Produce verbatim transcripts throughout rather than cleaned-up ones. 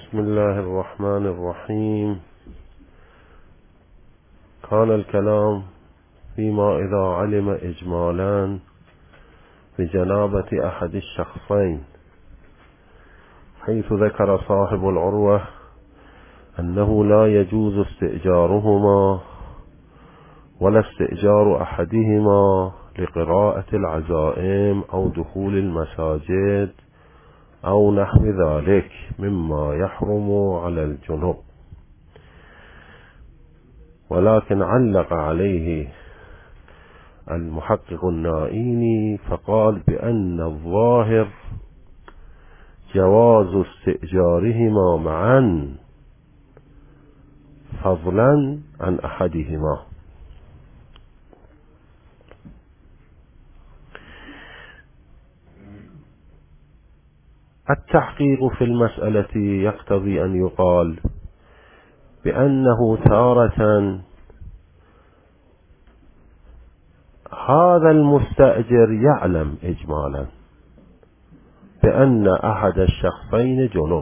بسم الله الرحمن الرحيم. كان الكلام فيما إذا علم إجمالا بجنابة أحد الشخصين، حيث ذكر صاحب العروة أنه لا يجوز استئجارهما ولا استئجار أحدهما لقراءة العزائم أو دخول المساجد أو نحو ذلك مما يحرم على الجنوب، ولكن علق عليه المحقق النائيني فقال بأن الظاهر جواز استئجارهما معا فضلا عن أحدهما. التحقيق في المسألة يقتضي أن يقال بأنه تارة هذا المستأجر يعلم إجمالا بأن أحد الشخصين جنب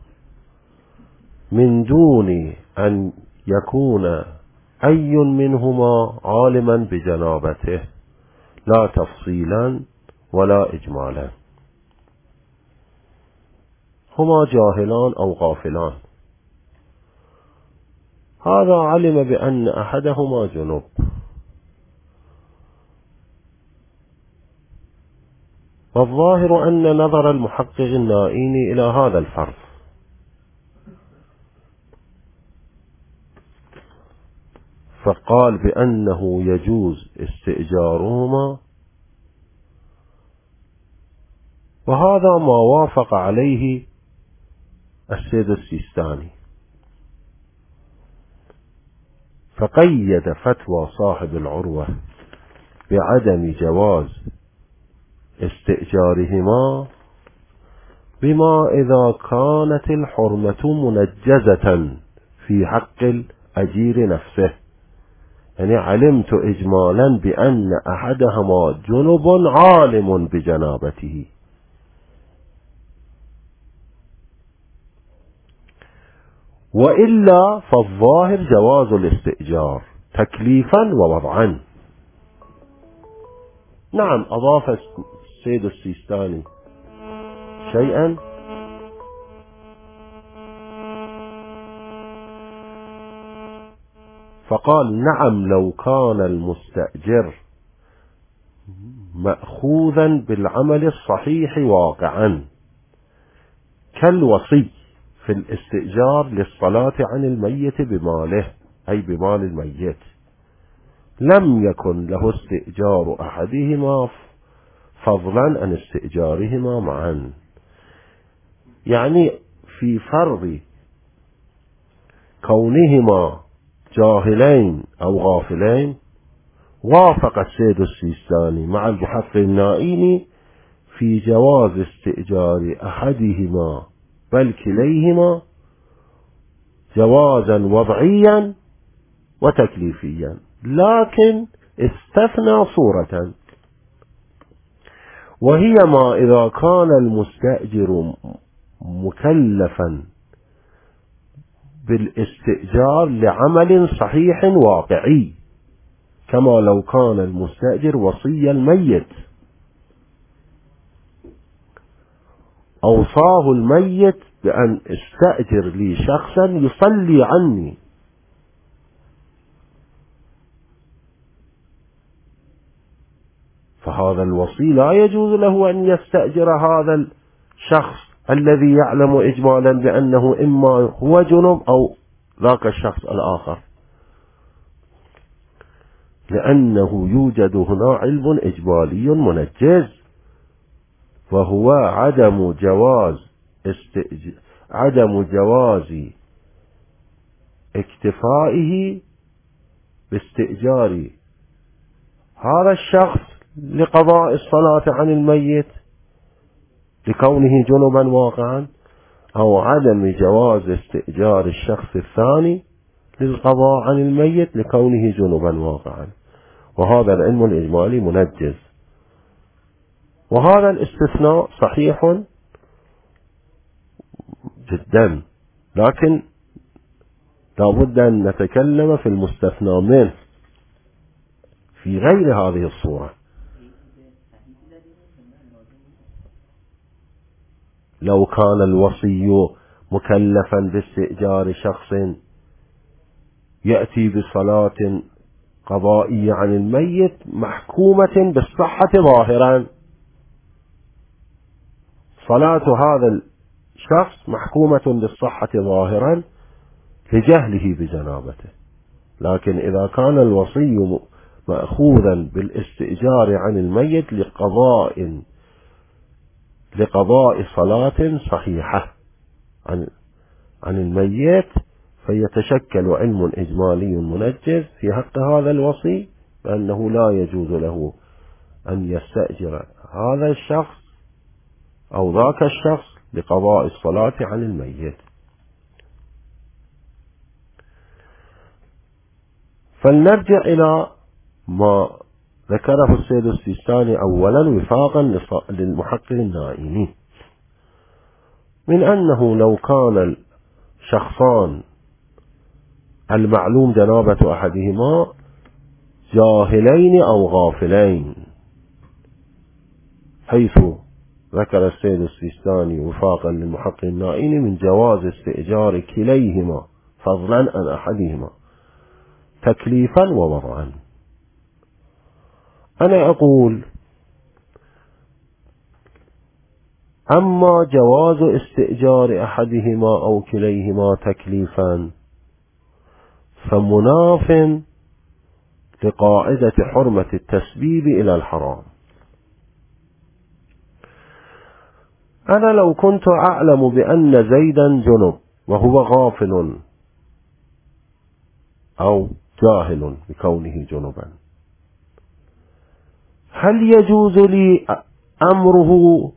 من دون أن يكون أي منهما عالما بجنابته، لا تفصيلا ولا إجمالا، هما جاهلان أو غافلان. هذا علم بأن أحدهما جنب، والظاهر أن نظر المحقق النائيني إلى هذا الفرض، فقال بأنه يجوز استئجارهما، وهذا ما وافق عليه السيد السيستاني، فقيد فتوى صاحب العروة بعدم جواز استئجارهما بما إذا كانت الحرمة منجزة في حق الأجير نفسه، يعني علمت إجمالا بأن أحدهما جنب عالم بجنابته، وإلا فالظاهر جواز الاستئجار تكليفا ووضعا. نعم، أضاف السيد السيستاني شيئا فقال نعم لو كان المستأجر مأخوذا بالعمل الصحيح واقعا كالوصي في الاستئجار للصلاة عن الميت بماله، أي بمال الميت، لم يكن له استئجار أحدهما فضلا عن استئجارهما معا. يعني في فرض كونهما جاهلين أو غافلين وافق السيد السيستاني مع المحقق النائيني في جواز استئجار أحدهما بل كليهما جوازا وضعيا وتكليفيا، لكن استثنى صورة، وهي ما إذا كان المستأجر مكلفا بالاستئجار لعمل صحيح واقعي، كما لو كان المستأجر وصي الميت أوصاه الميت بأن استأجر لي شخصا يصلي عني، فهذا الوصي لا يجوز له أن يستأجر هذا الشخص الذي يعلم إجمالا بأنه إما هو جنب أو ذاك الشخص الآخر، لأنه يوجد هنا علم إجمالي منجز، وهو عدم جواز استئج... عدم جواز اكتفائه باستئجار هذا الشخص لقضاء الصلاة عن الميت لكونه جنبا واقعا، أو عدم جواز استئجار الشخص الثاني للقضاء عن الميت لكونه جنبا واقعا، وهذا العلم الإجمالي منجز. وهذا الاستثناء صحيح جدا لكن لابد أن نتكلم في المستثنى منه في غير هذه الصورة. لو كان الوصي مكلفا باستئجار شخص يأتي بصلاة قضائية عن الميت محكومة بالصحة ظاهرا، صلاة هذا الشخص محكومة بالصحة ظاهرا لجهله بجنابته. لكن إذا كان الوصي مأخوذا بالاستئجار عن الميت لقضاء لقضاء صلاة صحيحة عن عن الميت، فيتشكل علم إجمالي منجز في حق هذا الوصي بأنه لا يجوز له أن يستأجر هذا الشخص أو ذاك الشخص لقضاء الصلاة عن الميت. فلنرجع إلى ما ذكره السيد السيستاني أولا وفاقا للمحقق النائمي، من أنه لو كان الشخصان المعلوم جنابة أحدهما جاهلين أو غافلين، حيث ذكر السيد السيستاني وفاقا للمحقق النائمي من جواز استئجار كليهما فضلا عن أحدهما تكليفا ووضعا. أنا أقول أما جواز استئجار أحدهما أو كليهما تكليفا فمناف لقاعدة حرمة التسبيب إلى الحرام. أنا لو كنت أعلم بأن زيدا جنب وهو غافل أو جاهل بكونه جنبا، هل يجوز لي أمره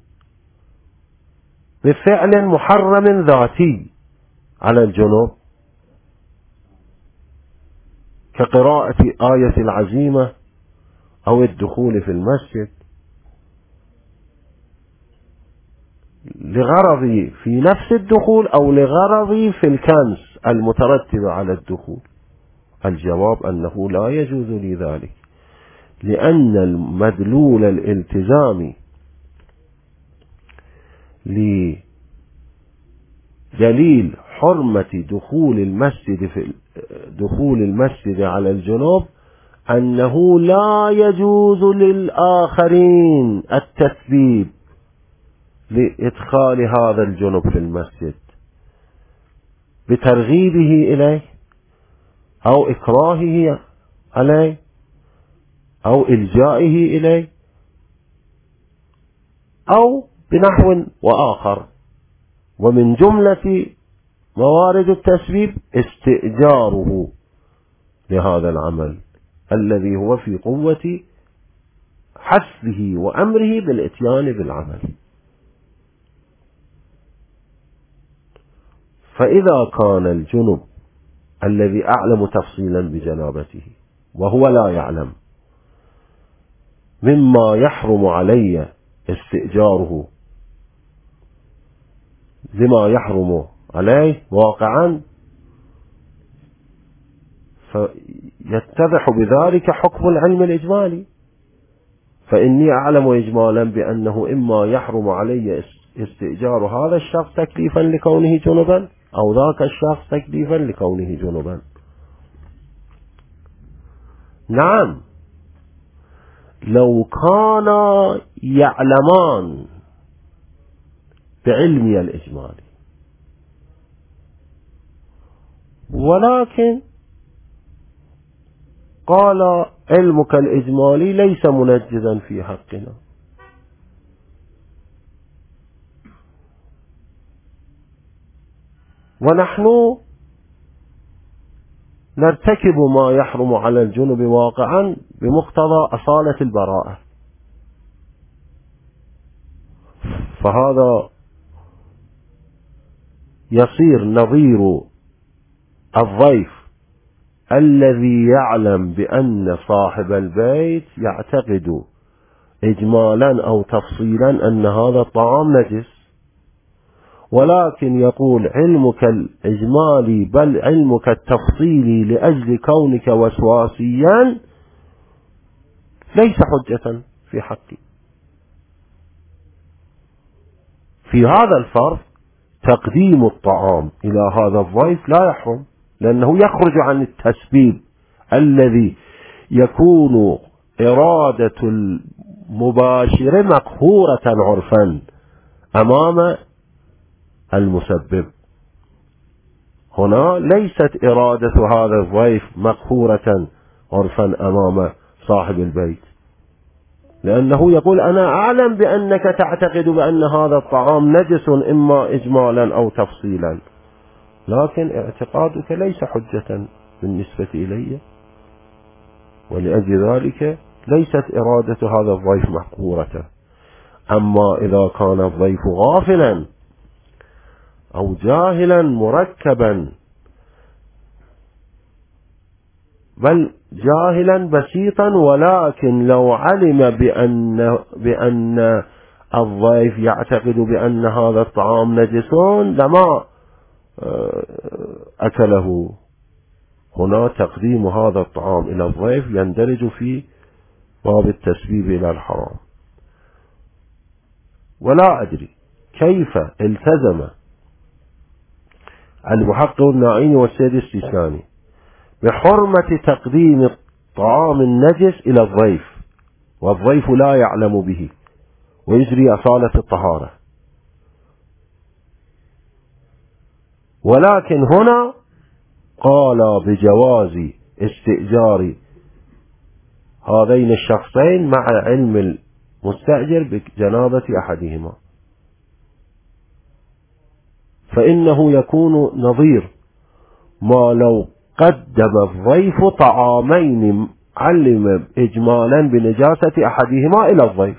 بفعل محرم ذاتي على الجنوب كقراءة آية العزيمة أو الدخول في المسجد لغرضي في نفس الدخول أو لغرضي في الكنس المترتب على الدخول؟ الجواب أنه لا يجوز لي ذلك، لأن المدلول الالتزامي لدليل حرمة دخول المسجد في دخول المسجد على الجنوب أنه لا يجوز للآخرين التسبيب لإدخال هذا الجنوب في المسجد بترغيبه إليه أو إكراهه عليه أو إلجائه إليه أو بنحو وآخر. ومن جملة موارد التسبيب استئجاره لهذا العمل الذي هو في قوة حثه وأمره بالإتيان بالعمل. فإذا كان الجنب الذي أعلم تفصيلا بجنابته وهو لا يعلم مما يحرم علي استئجاره لما يحرم عليه واقعا، فيتضح بذلك حكم العلم الإجمالي. فإني أعلم إجمالا بأنه إما يحرم علي استئجار هذا الشخص تكليفا لكونه جنبا أو ذاك الشخص تكليفا لكونه جنبا. نعم، لو كانا يعلمان بعلمي الإجمالي، ولكن قال علمك الإجمالي ليس منجزا في حقنا، ونحن نرتكب ما يحرم على الجنب واقعا بمقتضى أصالة البراءة. فهذا يصير نظير الضيف الذي يعلم بأن صاحب البيت يعتقد إجمالا أو تفصيلا أن هذا الطعام نجس، ولكن يقول علمك الإجمالي بل علمك التفصيلي لأجل كونك وسواسيا ليس حجة في حقي. في هذا الفرض تقديم الطعام إلى هذا الضيف لا يحرم، لأنه يخرج عن التسبيب الذي يكون إرادة المباشر مقهورة عرفا أمام المسبب. هنا ليست إرادة هذا الضيف مقهورة عرفا أمام صاحب البيت، لأنه يقول أنا أعلم بأنك تعتقد بأن هذا الطعام نجس إما إجمالا أو تفصيلا، لكن اعتقادك ليس حجة بالنسبة إلي، ولأجل ذلك ليست إرادة هذا الضيف محقورة. أما إذا كان الضيف غافلا أو جاهلا مركبا، بل جاهلا بسيطا، ولكن لو علم بأن, بأن الضيف يعتقد بأن هذا الطعام نجس لما أكله. هنا تقديم هذا الطعام إلى الضيف يندرج في باب التسبيب إلى الحرام. ولا أدري كيف التزم المحقق النائين والسيد السيستاني بحرمة تقديم الطعام النجس إلى الضيف والضيف لا يعلم به ويجري أصالة الطهارة، ولكن هنا قال بجواز استئجار هذين الشخصين مع علم المستأجر بجنابة أحدهما، فإنه يكون نظير ما لو قدم الضيف طعامين علم إجمالا بنجاسة أحدهما إلى الضيف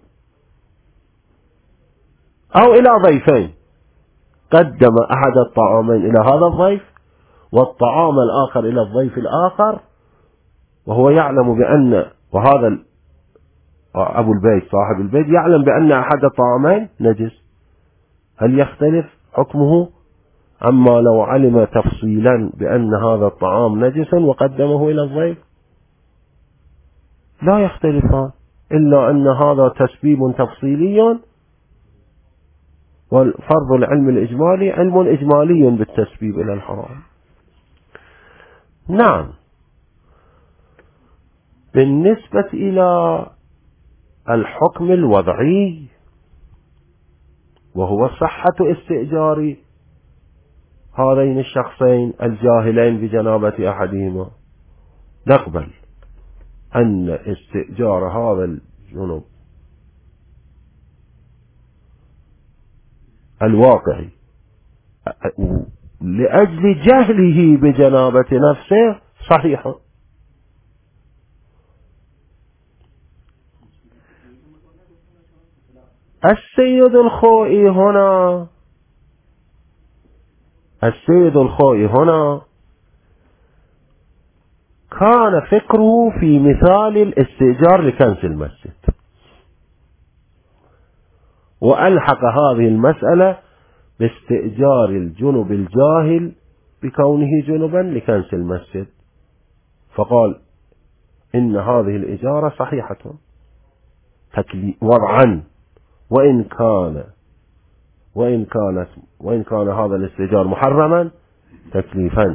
أو إلى ضيفين، قدم أحد الطعامين إلى هذا الضيف والطعام الآخر إلى الضيف الآخر، وهو يعلم بأن وهذا أبو البيت صاحب البيت يعلم بأن أحد الطعامين نجس، هل يختلف حكمه أما لو علم تفصيلا بأن هذا الطعام نجس وقدمه إلى الضيف؟ لا يختلفان، إلا أن هذا تسبيب تفصيلي والفرض العلم الإجمالي علم إجمالي بالتسبيب إلى الحرام. نعم، بالنسبة إلى الحكم الوضعي وهو صحة استئجار هذين الشخصين الجاهلين بجنابة أحدهما، نقبل أن استئجار هذا الجنب الواقعي لأجل جهله بجنابة نفسه صحيح. السيد الخوئي هنا السيد الخوئي هنا كان فكره في مثال الاستئجار لكنس المسجد، وألحق هذه المسألة باستئجار الجنب الجاهل بكونه جنبا لكنس المسجد، فقال إن هذه الإجارة صحيحة وضعا، وإن كان وإن كانت وإن كان هذا الاستئجار محرما تكليفا.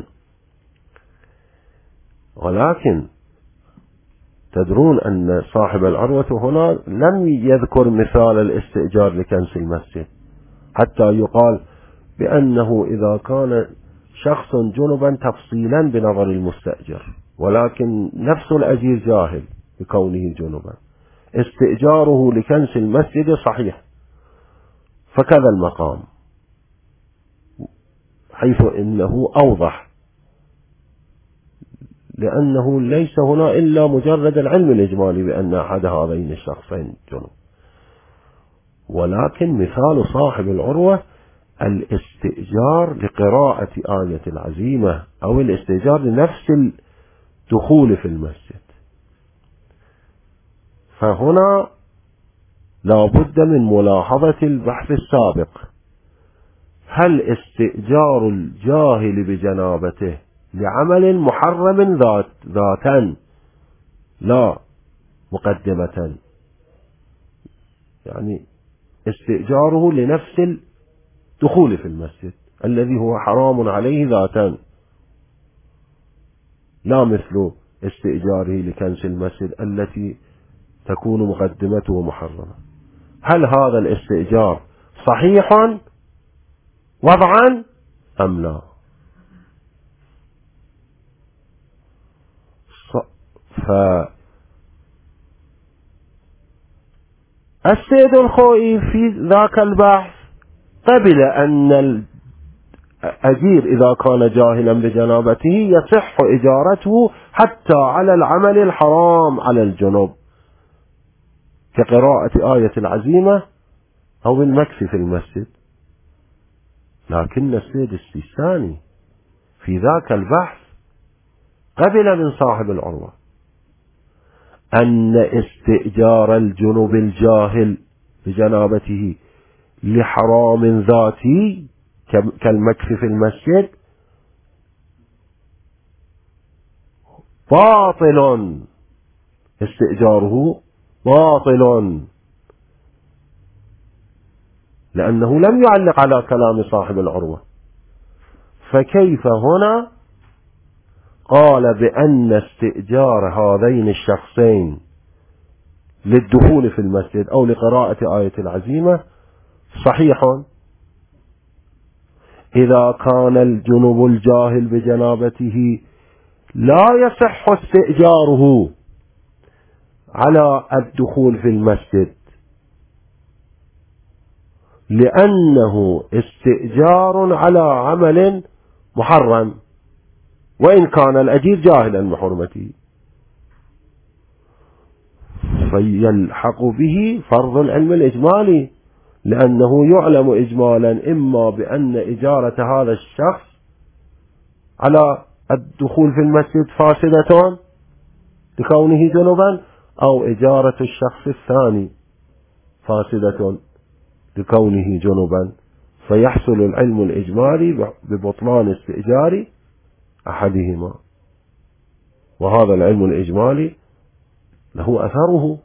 ولكن تدرون أن صاحب العروة هنا لم يذكر مثال الاستئجار لكنس المسجد حتى يقال بأنه إذا كان شخص جنبا تفصيلا بنظر المستأجر، ولكن نفس الأجير جاهل بكونه جنبا، استئجاره لكنس المسجد صحيح. فكذا المقام حيث إنه أوضح، لأنه ليس هنا إلا مجرد العلم الإجمالي بأن أحد هذين الشخصين جنب، ولكن مثال صاحب العروة الاستئجار لقراءة آية العزيمة أو الاستئجار لنفس الدخول في المسجد. فهنا لا بد من ملاحظة البحث السابق هل استئجار الجاهل بجنابته لعمل محرم ذات ذاتا لا مقدمة، يعني استئجاره لنفس الدخول في المسجد الذي هو حرام عليه ذاتا، لا مثل استئجاره لكنس المسجد التي تكون مقدمته محرمة، هل هذا الاستئجار صحيح وضعا أم لا؟ فالسيد الخوئي في ذاك البحث قبل أن الأجير إذا كان جاهلا بجنابته يصح إجارته حتى على العمل الحرام على الجنوب كقراءة آية العزيمة أو المكث في المسجد، لكن السيد السيستاني في ذاك البحث قبل من صاحب العروة أن استئجار الجنوب الجاهل بجنابته لحرام ذاتي كالمكث في المسجد باطل، استئجاره باطل، لأنه لم يعلق على كلام صاحب العروة. فكيف هنا قال بأن استئجار هذين الشخصين للدخول في المسجد أو لقراءة آية العزيمة صحيح إذا كان الجنوب الجاهل بجنابته لا يصح استئجاره على الدخول في المسجد، لأنه استئجار على عمل محرم وإن كان الأجير جاهلا بحرمته، فيلحق به فرض العلم الإجمالي، لأنه يعلم إجمالا إما بأن إجارة هذا الشخص على الدخول في المسجد فاسدة لكونه جنبا، أو إجارة الشخص الثاني فاسدة لكونه جنبا، فيحصل العلم الإجمالي ببطلان استئجار أحدهما، وهذا العلم الإجمالي له أثره.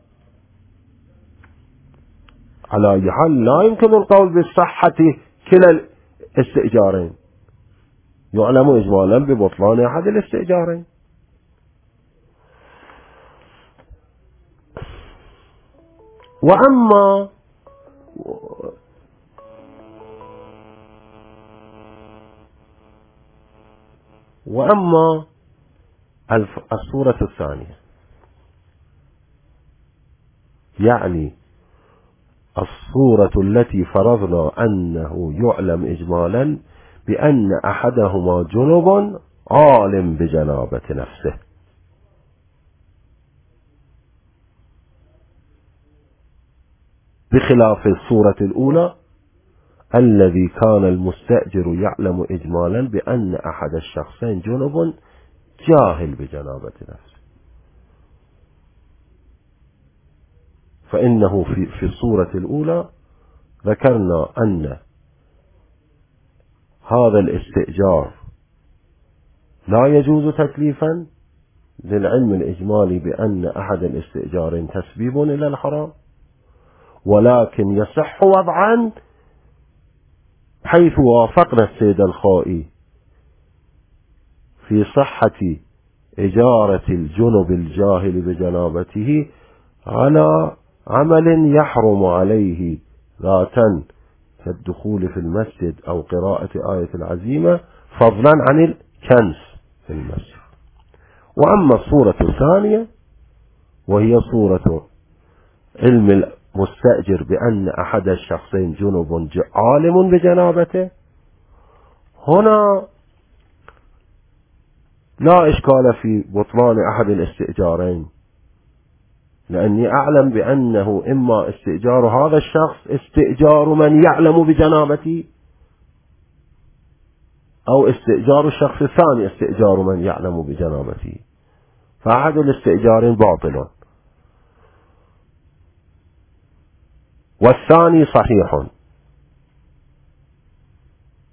على أي حال لا يمكن القول بصحة كلا الاستئجارين، يعلم إجمالا ببطلان أحد الاستئجارين. وأما وأما الصورة الثانية، يعني الصورة التي فرضنا أنه يعلم إجمالا بأن أحدهما جنب عالم بجنابة نفسه، بخلاف الصورة الأولى الذي كان المستأجر يعلم إجمالا بأن أحد الشخصين جنب جاهل بجنابة نفسه. فإنه في, في الصورة الأولى ذكرنا أن هذا الاستئجار لا يجوز تكليفا للعلم الإجمالي بأن أحد الاستئجارين تسبيب إلى الحرام، ولكن يصح وضعا حيث وافقنا السيد الخوئي في صحة إجارة الجنب الجاهل بجنابته على عمل يحرم عليه ذاتا كالدخول في المسجد أو قراءة آية العزيمة فضلا عن الكنس في المسجد. وأما الصورة الثانية وهي صورة علم المستأجر بأن أحد الشخصين جنب عالم بجنابته، هنا لا إشكال في بطلان أحد الاستئجارين، لأني أعلم بأنه إما استئجار هذا الشخص استئجار من يعلم بجنابته، أو استئجار الشخص الثاني استئجار من يعلم بجنابته، فأحد الاستئجارين باطل والثاني صحيح.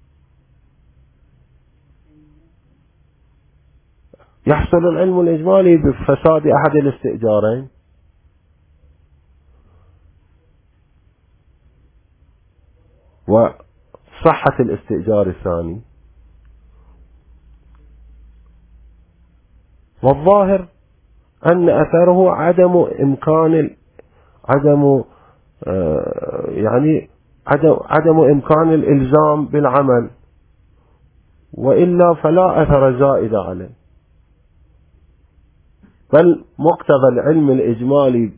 يحصل العلم الإجمالي بفساد أحد الاستئجارين، وصحة الاستئجار الثاني. والظاهر أن أثره عدم إمكان عدم آه يعني عدم, عدم إمكان الإلزام بالعمل، وإلا فلا أثر زائد عليه، بل مقتضى العلم الإجمالي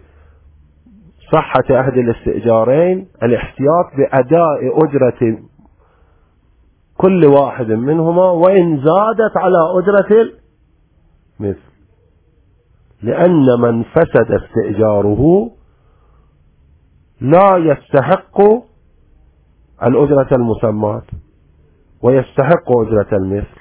بصحة أحد الاستئجارين الاحتياط بأداء أجرة كل واحد منهما وإن زادت على أجرة المثل، لأن من فسد استئجاره لا يستحق الأجرة المسماة ويستحق أجرة المثل.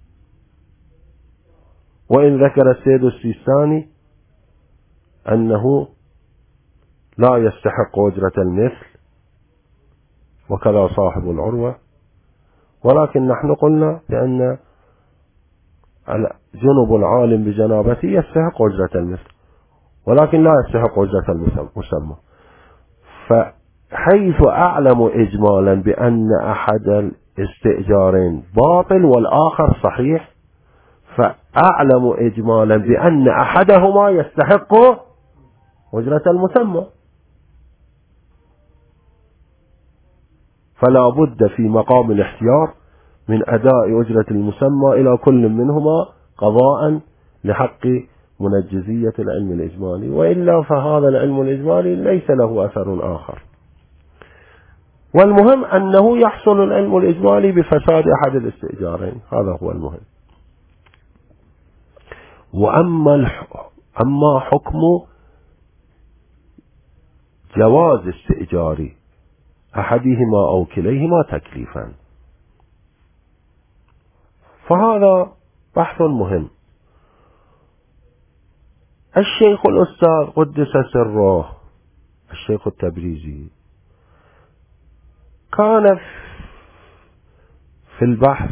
وإن ذكر السيد السيستاني أنه لا يستحق أجرة المثل وكذا صاحب العروة، ولكن نحن قلنا بأن جنب العالم بجنابته يستحق أجرة المثل ولكن لا يستحق أجرة المسمى. فحيث أعلم إجمالا بأن أحد الاستئجارين باطل والآخر صحيح، فأعلم إجمالا بأن أحدهما يستحق أجرة المسمى، فلا بد في مقام الاحتياط من أداء أجرة المسمى إلى كل منهما قضاء لحق منجزية العلم الإجمالي، وإلا فهذا العلم الإجمالي ليس له أثر آخر. والمهم أنه يحصل العلم الإجمالي بفساد أحد الاستئجارين، هذا هو المهم. وأما أما حكم جواز استئجار أحدهما أو كليهما تكليفا، فهذا بحث مهم. الشيخ الأستاذ قدس سره الشيخ التبريزي كان في البحث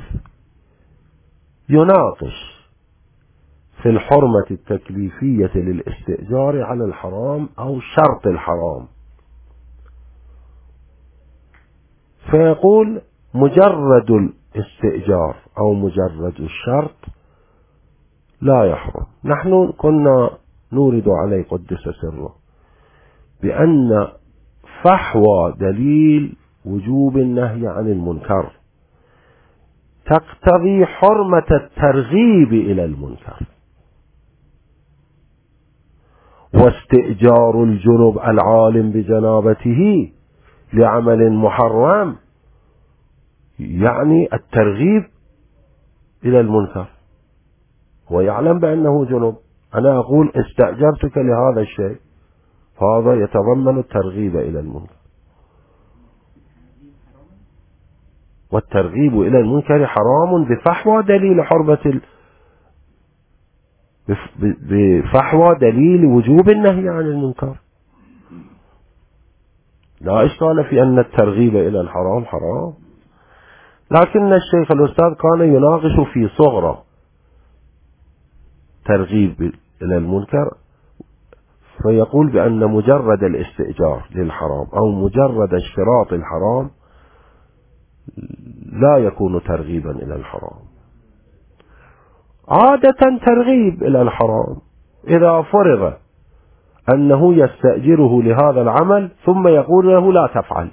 يناقش في الحرمة التكليفية للاستئجار على الحرام أو شرط الحرام، فيقول مجرد الاستئجار أو مجرد الشرط لا يحرم. نحن كنا نورد عليه قدس سره بأن فحوى دليل وجوب النهي عن المنكر تقتضي حرمة الترغيب إلى المنكر، واستئجار الجنب العالم بجنابته لعمل محرم يعني الترغيب إلى المنكر، ويعلم بأنه جنب. أنا أقول استأجرتك لهذا الشيء، فهذا يتضمن الترغيب إلى المنكر، والترغيب إلى المنكر حرام بفحوى دليل حرمة ال... بفحوى دليل وجوب النهي عن المنكر. لا إشكال في أن الترغيب إلى الحرام حرام، لكن الشيخ الأستاذ كان يناقش في صغرى ترغيب إلى المنكر، فيقول بأن مجرد الاستئجار للحرام أو مجرد اشتراط الحرام لا يكون ترغيبا إلى الحرام. عادة ترغيب إلى الحرام إذا فرض أنه يستأجره لهذا العمل ثم يقول له لا تفعل،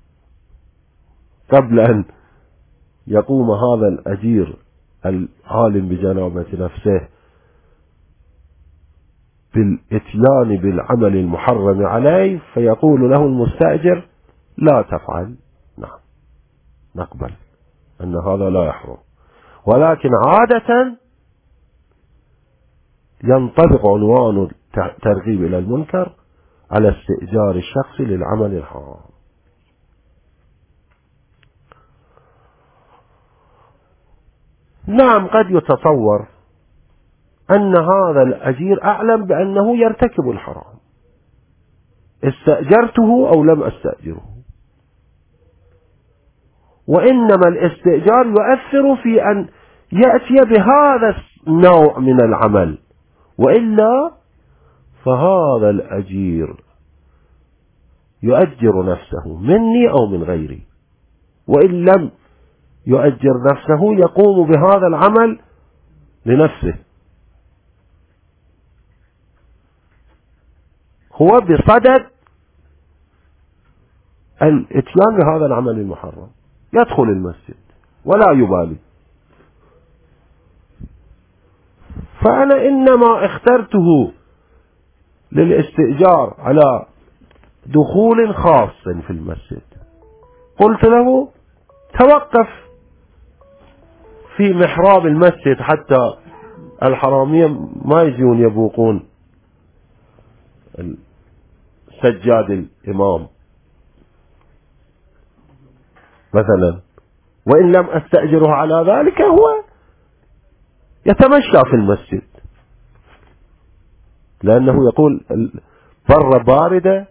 قبل أن يقوم هذا الأجير العالم بجنابة نفسه بالاتيان بالعمل المحرم عليه، فيقول له المستأجر لا تفعل، نعم نقبل أن هذا لا يحرم. ولكن عادة ينطبق عنوان الترغيب إلى المنكر على استئجار الشخص للعمل الحرام. نعم قد يتصور أن هذا الأجير أعلم بأنه يرتكب الحرام، استأجرته أو لم أستأجره، وإنما الاستئجار يؤثر في أن يأتي بهذا نوع من العمل، وإلا فهذا الأجير يؤجر نفسه مني أو من غيري، وإن لم يؤجر نفسه يقوم بهذا العمل لنفسه، هو بصدد الاتيان بهذا العمل المحرم، يدخل المسجد ولا يبالي. فأنا إنما اخترته للاستئجار على دخول خاص في المسجد، قلت له توقف في محراب المسجد حتى الحرامية ما يجون يبوقون سجاد الإمام مثلا، وإن لم أستأجره على ذلك هو يتمشى في المسجد، لأنه يقول بر باردة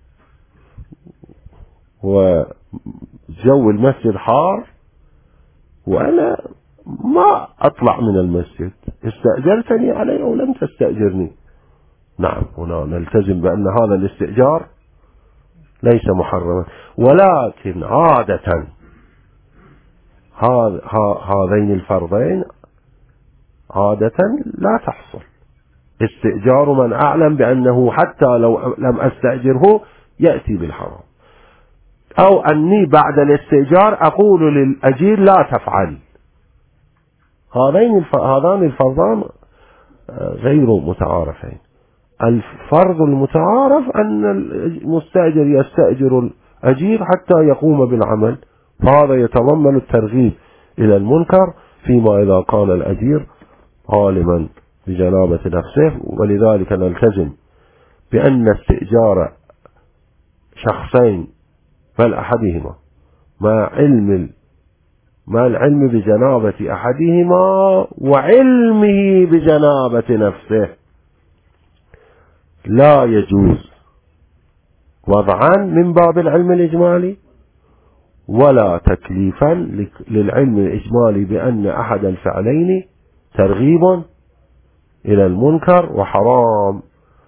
وجو المسجد حار وأنا ما أطلع من المسجد، استأجرتني عليه أو لم تستأجرني. نعم، هنا نلتزم بأن هذا الاستئجار ليس محرما، ولكن عادة هذين الفرضين عادة لا تحصل. استئجار من أعلم بأنه حتى لو لم أستأجره يأتي بالحرام، أو أني بعد الاستئجار أقول للأجير لا تفعل. هذين هذان الفرضان غير متعارفين. الفرض المتعارف أن المستأجر يستأجر الأجير حتى يقوم بالعمل، فهذا يتضمن الترغيب إلى المنكر فيما إذا كان الأجير عالما بجنابة نفسه. ولذلك نلتزم بأن استئجار شخصين بل أحدهما مع علم مع العلم بجنابة أحدهما وعلمه بجنابة نفسه لا يجوز وضعا من باب العلم الإجمالي، ولا تكليفا للعلم الإجمالي بأن أحد الفعلين ترغيب إلى المنكر وحرام.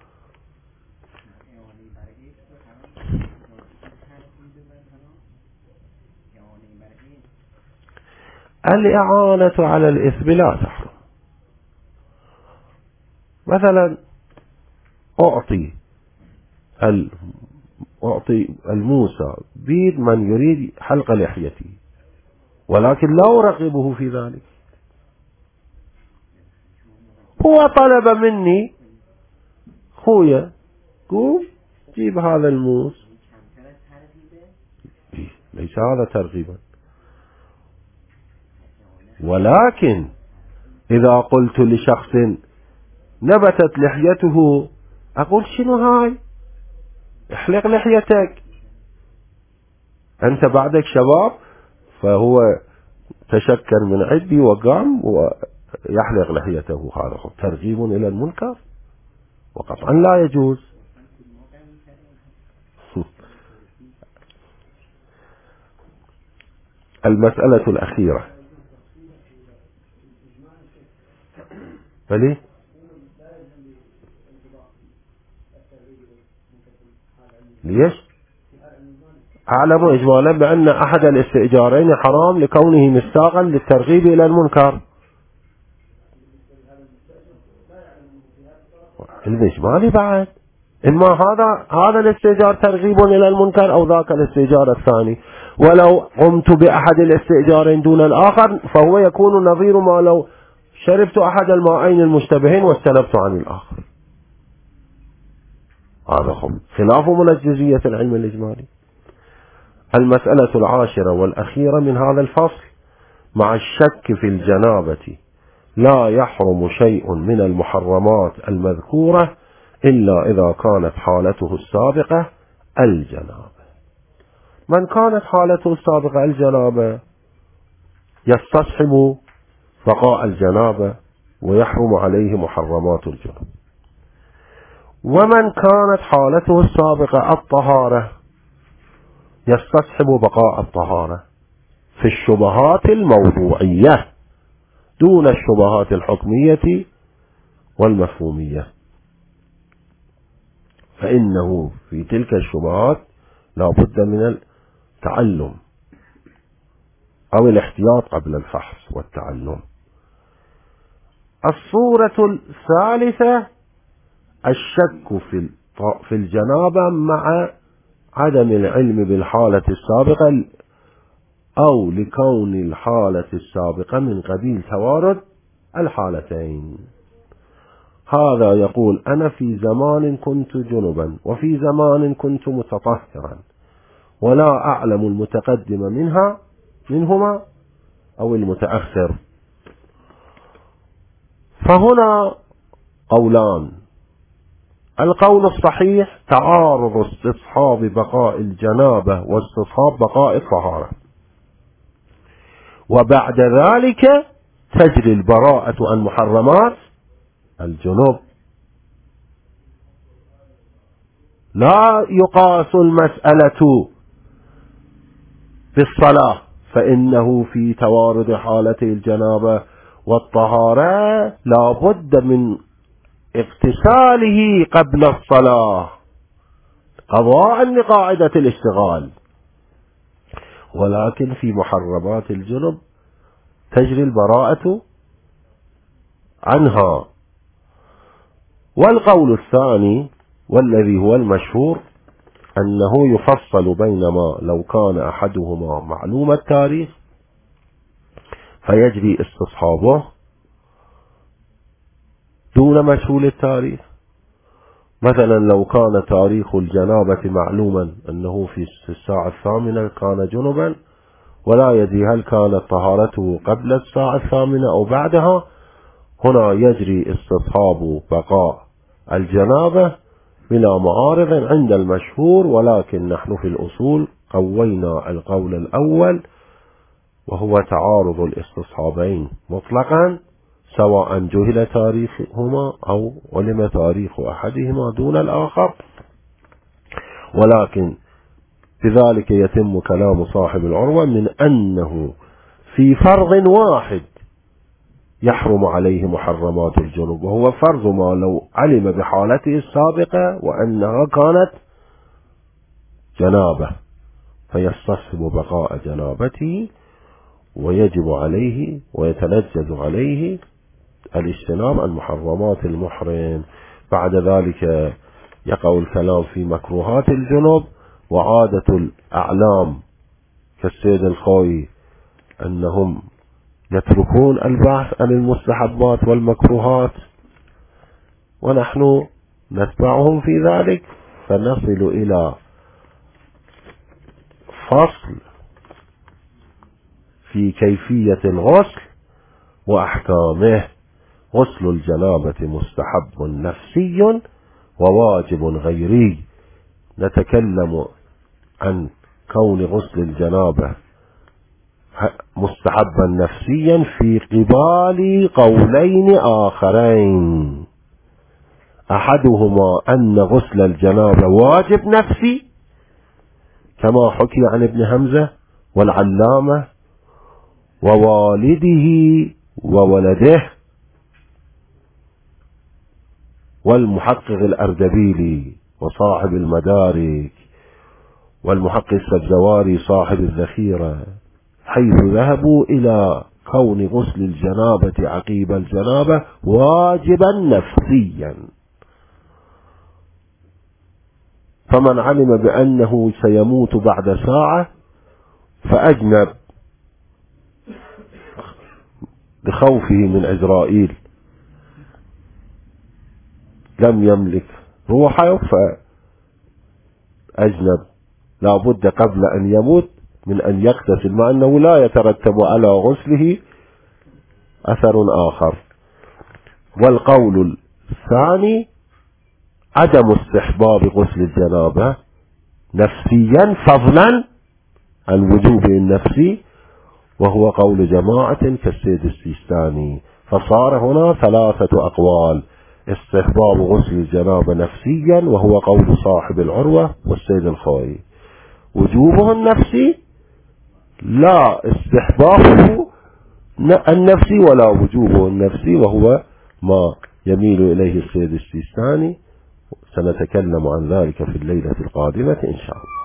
الإعانة على الإثم لا تحرم. مثلا أعطي أعطي الموسى بيد من يريد حلق لحيته، ولكن لا أرغبه في ذلك، هو طلب مني خويا قوم جيب هذا الموس، ليس هذا ترغيبا. ولكن إذا قلت لشخص نبتت لحيته أقول شنو هاي، احلق لحيتك، أنت بعدك شباب، فهو تشكر من عندي وقام ويحلق لحيته، هذا ترغيب إلى المنكر وقطعا لا يجوز. المسألة الأخيرة بلي ليش أعلم إجمالا بأن أحد الاستئجارين حرام لكونه مستاقا للترغيب إلى المنكر. الإجمالي بعد إما هذا هذا الاستئجار ترغيب إلى المنكر أو ذاك الاستئجار الثاني، ولو قمت بأحد الاستئجارين دون الآخر فهو يكون نظير ما لو شربت أحد الماءين المشتبهين واستنبت عن الآخر، هذا خلاف منجزية العلم الإجمالي. المسألة العاشرة والأخيرة من هذا الفصل: مع الشك في الجنابة لا يحرم شيء من المحرمات المذكورة إلا إذا كانت حالته السابقة الجنابة. من كانت حالته السابقة الجنابة يستصحب بقاء الجنابة ويحرم عليه محرمات الجنوب، ومن كانت حالته السابقة الطهارة يستصحب بقاء الطهارة في الشبهات الموضوعية دون الشبهات الحكمية والمفهومية، فإنه في تلك الشبهات لا بد من التعلم أو الاحتياط قبل الفحص والتعلم. الصورة الثالثة الشك في في الجنابة مع عدم العلم بالحالة السابقة أو لكون الحالة السابقة من قبيل توارد الحالتين. هذا يقول أنا في زمان كنت جنبا وفي زمان كنت متطهرا ولا أعلم المتقدم منها منهما أو المتأخر. فهنا قولان: القول الصحيح تعارض استصحاب بقاء الجنابة واستصحاب بقاء الطهارة، وبعد ذلك تجري البراءة عن محرمات الجنوب. لا يقاس المسألة بالصلاة، فإنه في توارد حالتي الجنابة والطهارة لا بد من اغتساله قبل الصلاة قضاء لقاعدة الاشتغال، ولكن في محرمات الجنب تجري البراءة عنها. والقول الثاني والذي هو المشهور أنه يفصل بينما لو كان أحدهما معلوم التاريخ فيجري استصحابه دون مجهول التاريخ. مثلا لو كان تاريخ الجنابة معلوما أنه في الساعة الثامنة كان جنبا ولا يدري هل كانت طهارته قبل الساعة الثامنة أو بعدها، هنا يجري استصحاب بقاء الجنابة بلا معارض عند المشهور، ولكن نحن في الأصول قوينا القول الأول وهو تعارض الاستصحابين مطلقا سواء جهل تاريخهما أو علم تاريخ أحدهما دون الآخر، ولكن بذلك يتم كلام صاحب العروة من أنه في فرض واحد يحرم عليه محرمات الجنوب، وهو فرض ما لو علم بحالته السابقة وأنها كانت جنابة فيستصحب بقاء جنابته ويجب عليه ويتنجز عليه الاجتناب عن محرمات المحرم. بعد ذلك يقع الكلام في مكروهات الجنوب، وعادة الأعلام كالسيد الخوي أنهم يتركون البحث عن المستحبات والمكروهات، ونحن نتبعهم في ذلك فنصل إلى فصل في كيفية الغسل وأحكامه. غسل الجنابة مستحب نفسي وواجب غيري. نتكلم عن كون غسل الجنابة مستحبا نفسيا في قبال قولين آخرين، أحدهما أن غسل الجنابة واجب نفسي كما حكي عن ابن همزة والعلامة ووالده وولده والمحقق الأردبيلي وصاحب المدارك والمحقق السبزواري صاحب الذخيرة، حيث ذهبوا إلى كون غسل الجنابة عقيب الجنابة واجبا نفسيا. فمن علم بأنه سيموت بعد ساعة فأجنب بخوفه من عزرائيل لم يملك روحه فأجنب لا بد قبل أن يموت من أن يغتسل، مع أنه لا يترتب على غسله أثر آخر. والقول الثاني عدم استحباب غسل الجنابة نفسيا فضلا عن وجوبه النفسي، وهو قول جماعة كالسيد السيستاني. فصار هنا ثلاثة أقوال: استحباب غسل الجنابة نفسيا وهو قول صاحب العروة والسيد الخوي، وجوبه النفسي لا استحبابه النفسي ولا وجوبه النفسي، وهو ما يميل إليه السيد السيستاني. سنتكلم عن ذلك في الليلة القادمة إن شاء الله.